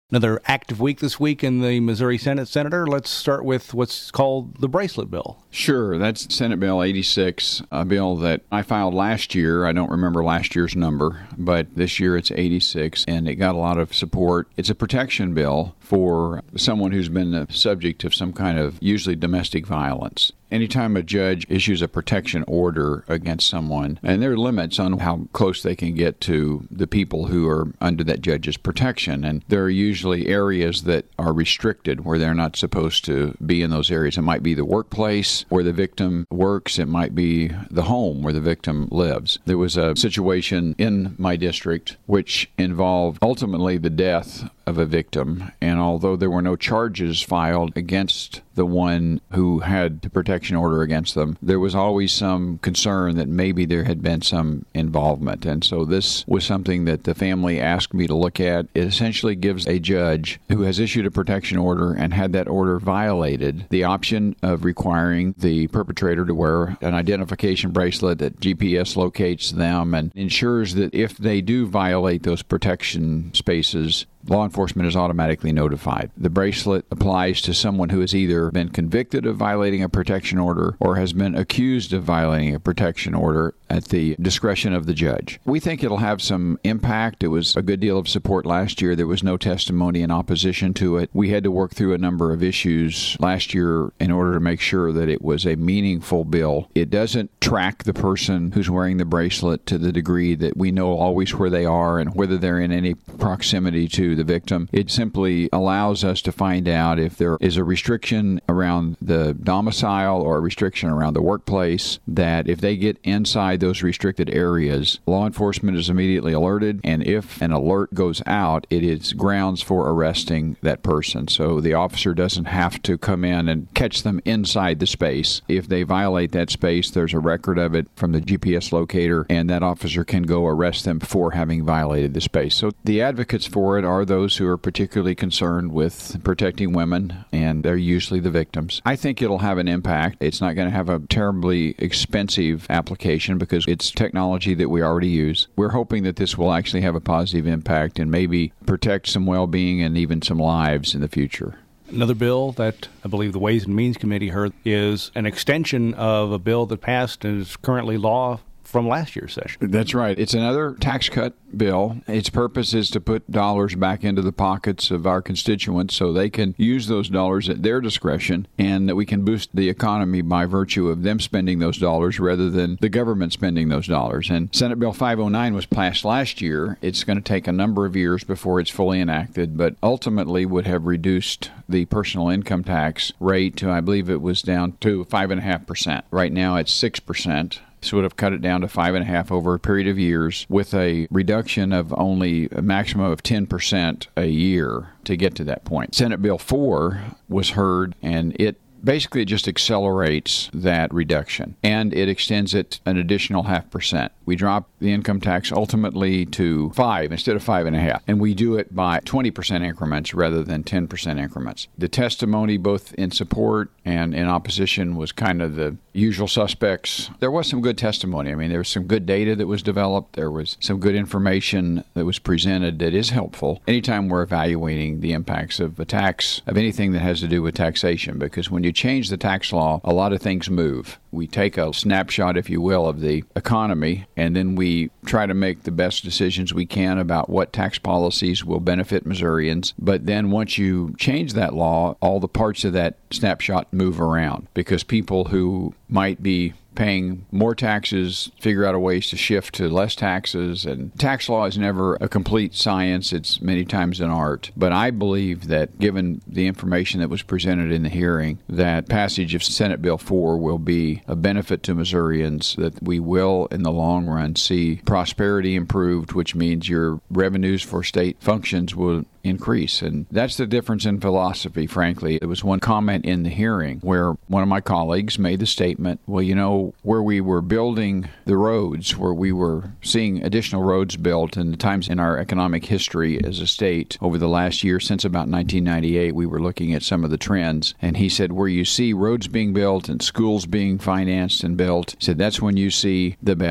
Another active week this week in the Missouri Senate. Senator, let's start with what's called the bracelet bill. Sure. That's Senate Bill 86, a bill that I filed last year. I don't remember last year's number, but this year it's 86, and it got a lot of support. It's a protection bill for someone who's been the subject of some kind of usually domestic violence. Anytime a judge issues a protection order against someone, and there are limits on how close they can get to the people who are under that judge's protection, and there are usually areas that are restricted where they're not supposed to be in those areas. It might be the workplace where the victim works. It might be the home where the victim lives. There was a situation in my district which involved ultimately the death of a victim, and although there were no charges filed against the one who had the protection order against them, there was always some concern that maybe there had been some involvement. And so this was something that the family asked me to look at. It essentially gives a judge who has issued a protection order and had that order violated the option of requiring the perpetrator to wear an identification bracelet that GPS locates them and ensures that if they do violate those protection spaces, law enforcement is automatically notified. The bracelet applies to someone who has either been convicted of violating a protection order or has been accused of violating a protection order at the discretion of the judge. We think it'll have some impact. It was a good deal of support last year. There was no testimony in opposition to it. We had to work through a number of issues last year in order to make sure that it was a meaningful bill. It doesn't track the person who's wearing the bracelet to the degree that we know always where they are and whether they're in any proximity to the victim. It simply allows us to find out if there is a restriction around the domicile or a restriction around the workplace, that if they get inside those restricted areas, law enforcement is immediately alerted, and if an alert goes out, it is grounds for arresting that person. So the officer doesn't have to come in and catch them inside the space. If they violate that space, there's a record of it from the GPS locator, and that officer can go arrest them for having violated the space. So the advocates for it are those who are particularly concerned with protecting women, and they're usually the victims. I think it'll have an impact. It's not going to have a terribly expensive application because it's technology that we already use. We're hoping that this will actually have a positive impact and maybe protect some well-being and even some lives in the future. Another bill that I believe the Ways and Means Committee heard is an extension of a bill that passed and is currently law from last year's session. That's right. It's another tax cut bill. Its purpose is to put dollars back into the pockets of our constituents so they can use those dollars at their discretion, and that we can boost the economy by virtue of them spending those dollars rather than the government spending those dollars. And Senate Bill 509 was passed last year. It's going to take a number of years before it's fully enacted, but ultimately would have reduced the personal income tax rate to, I believe it was down to 5.5%. Right now it's 6%. So would have cut it down to 5.5% over a period of years with a reduction of only a maximum of 10% a year to get to that point. Senate Bill 4 was heard, and it basically just accelerates that reduction, and it extends it an additional 0.5%. We drop the income tax ultimately to 5 instead of 5.5, and we do it by 20% increments rather than 10% increments. The testimony, both in support and in opposition, was kind of the usual suspects. There was some good testimony. I mean, there was some good data that was developed. There was some good information that was presented that is helpful anytime we're evaluating the impacts of a tax, of anything that has to do with taxation, because when you change the tax law, a lot of things move. We take a snapshot, if you will, of the economy, and then we try to make the best decisions we can about what tax policies will benefit Missourians. But then once you change that law, all the parts of that snapshot move around, because people who might be paying more taxes figure out a ways to shift to less taxes. And tax law is never a complete science. It's many times an art. But I believe that given the information that was presented in the hearing, that passage of Senate Bill 4 will be a benefit to Missourians, that we will in the long run see prosperity improved, which means your revenues for state functions will increase. And that's the difference in philosophy, frankly. There was one comment in the hearing where one of my colleagues made the statement, well, you know, where we were building the roads, where we were seeing additional roads built, and the times in our economic history as a state over the last year, since about 1998, we were looking at some of the trends. And he said, where you see roads being built and schools being financed and built, he said that's when you see the best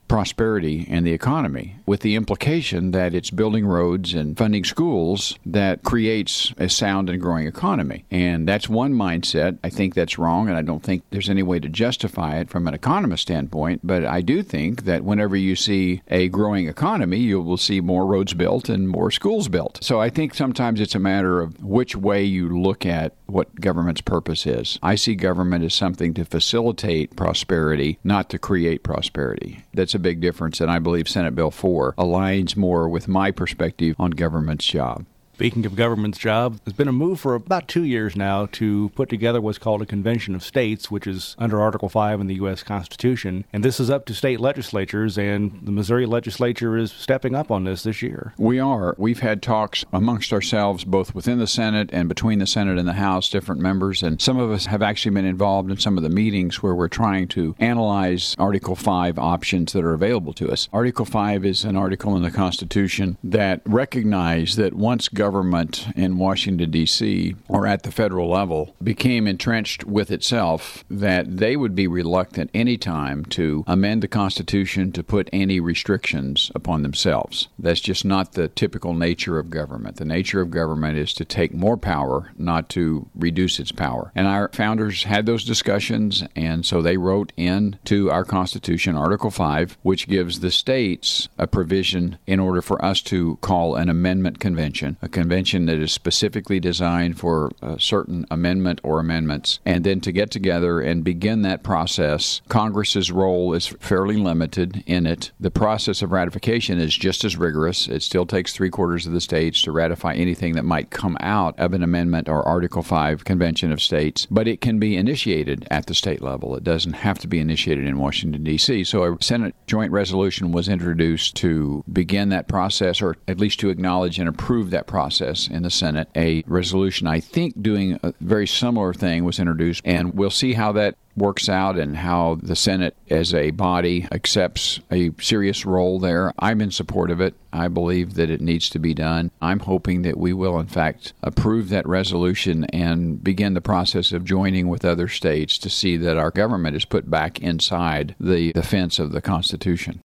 prosperity and the economy, with the implication that it's building roads and funding schools that creates a sound and growing economy. And that's one mindset. I think that's wrong, and I don't think there's any way to justify it from an economist standpoint. But I do think that whenever you see a growing economy, you will see more roads built and more schools built. So I think sometimes it's a matter of which way you look at what government's purpose is. I see government as something to facilitate prosperity, not to create prosperity. That's a big difference, and I believe Senate Bill 4 aligns more with my perspective on government's job. Speaking of government's job, there's been a move for about 2 years now to put together what's called a Convention of States, which is under Article 5 in the U.S. Constitution. And this is up to state legislatures, and the Missouri legislature is stepping up on this year. We are. We've had talks amongst ourselves, both within the Senate and between the Senate and the House, different members, and some of us have actually been involved in some of the meetings where we're trying to analyze Article 5 options that are available to us. Article 5 is an article in the Constitution that recognizes that once government in Washington, D.C., or at the federal level, became entrenched with itself, that they would be reluctant any time to amend the Constitution to put any restrictions upon themselves. That's just not the typical nature of government. The nature of government is to take more power, not to reduce its power. And our founders had those discussions, and so they wrote into our Constitution, Article 5, which gives the states a provision in order for us to call an amendment convention, a convention that is specifically designed for a certain amendment or amendments, and then to get together and begin that process. Congress's role is fairly limited in it. The process of ratification is just as rigorous. It still takes 3/4 of the states to ratify anything that might come out of an amendment or Article 5 Convention of States, but it can be initiated at the state level. It doesn't have to be initiated in Washington, D.C. So a Senate joint resolution was introduced to begin that process, or at least to acknowledge and approve that process in the Senate. A resolution, I think, doing a very similar thing was introduced, and we'll see how that works out and how the Senate as a body accepts a serious role there. I'm in support of it. I believe that it needs to be done. I'm hoping that we will, in fact, approve that resolution and begin the process of joining with other states to see that our government is put back inside the defense of the Constitution.